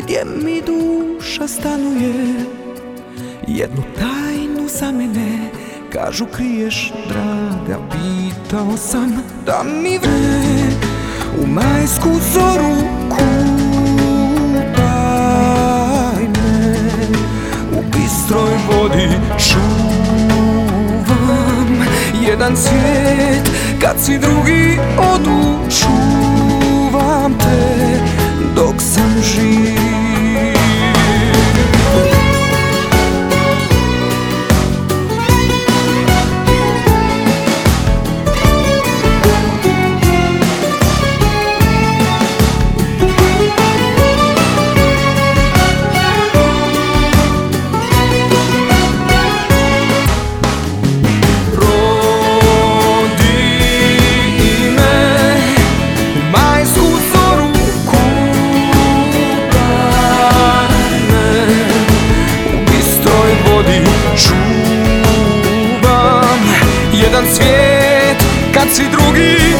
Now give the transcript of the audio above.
gdje mi duša stanuje. Jednu tajnu za mene, kažu kriješ, draga. Pitao sam da mi vreme u majsku zoru kupaj me. U bistroj vodi čuvam jedan cvijet, kad svi drugi odu. Čuvam te dok sam živ. Čuvam jedan svijet, kad svi drugi